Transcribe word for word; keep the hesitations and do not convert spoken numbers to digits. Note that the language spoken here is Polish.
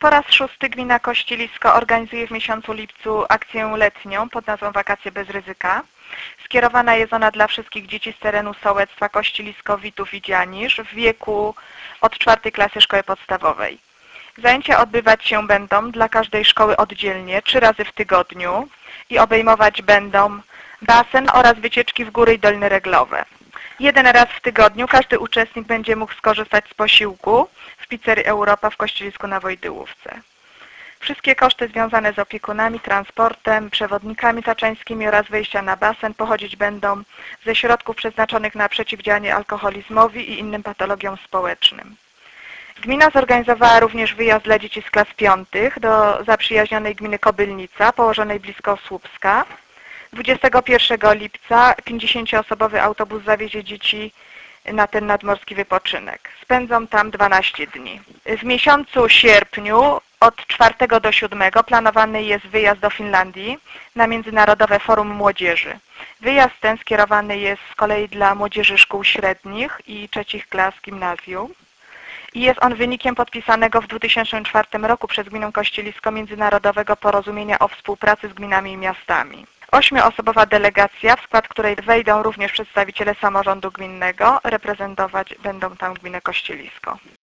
Po raz szósty gmina Kościelisko organizuje w miesiącu lipcu akcję letnią pod nazwą Wakacje bez ryzyka. Skierowana jest ona dla wszystkich dzieci z terenu sołectwa Kościelisko, Witów i Dzianisz w wieku od czwartej klasy szkoły podstawowej. Zajęcia odbywać się będą dla każdej szkoły oddzielnie, trzy razy w tygodniu i obejmować będą basen oraz wycieczki w góry i doliny reglowe. Jeden raz w tygodniu każdy uczestnik będzie mógł skorzystać z posiłku w pizzerii Europa w Kościelisku na Wojdyłówce. Wszystkie koszty związane z opiekunami, transportem, przewodnikami taczańskimi oraz wejścia na basen pochodzić będą ze środków przeznaczonych na przeciwdziałanie alkoholizmowi i innym patologiom społecznym. Gmina zorganizowała również wyjazd dla dzieci z klas piątych do zaprzyjaźnionej gminy Kobylnica, położonej blisko Słupska. dwudziestego pierwszego lipca pięćdziesięcioosobowy autobus zawiezie dzieci na ten nadmorski wypoczynek. Spędzą tam dwanaście dni. W miesiącu sierpniu od czwartego do siódmego planowany jest wyjazd do Finlandii na Międzynarodowe Forum Młodzieży. Wyjazd ten skierowany jest z kolei dla młodzieży szkół średnich i trzecich klas gimnazjum. I jest on wynikiem podpisanego w dwa tysiące czwartym roku przez gminę Kościelisko międzynarodowego porozumienia o współpracy z gminami i miastami. Ośmioosobowa delegacja, w skład której wejdą również przedstawiciele samorządu gminnego, reprezentować będą tam gminę Kościelisko.